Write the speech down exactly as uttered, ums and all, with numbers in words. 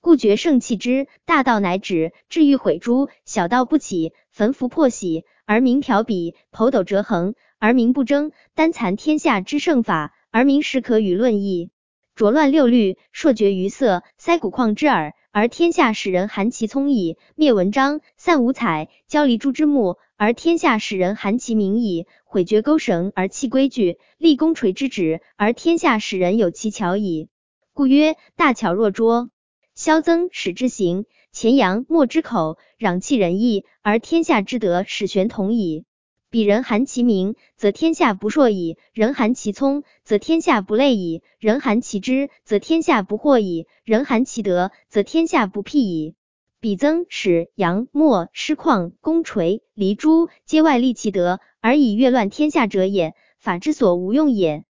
故觉盛气之，大道乃止，至欲毁诸；小道不起，焚符破玺，而民调比，剖斗折衡，而民不争，单残天下之圣法，而民实可与论议。浊乱六律，朔绝于色，塞骨旷之耳，而天下使人含其聪矣；灭文章，散五彩，交离诸之目，而天下使人含其名矣；毁绝钩绳而弃规矩，立功垂之旨，而天下使人有其巧矣。故曰：大巧若拙。萧曾使之行，钱阳莫之口，攘弃仁义，而天下之德使玄同矣。彼人含其名，则天下不硕矣；人含其聪，则天下不累矣；人含其知，则天下不惑矣；人含其德，则天下不辟矣。彼曾使杨莫师旷公垂黎诸，皆外立其德，而以越乱天下者也，法之所无用也。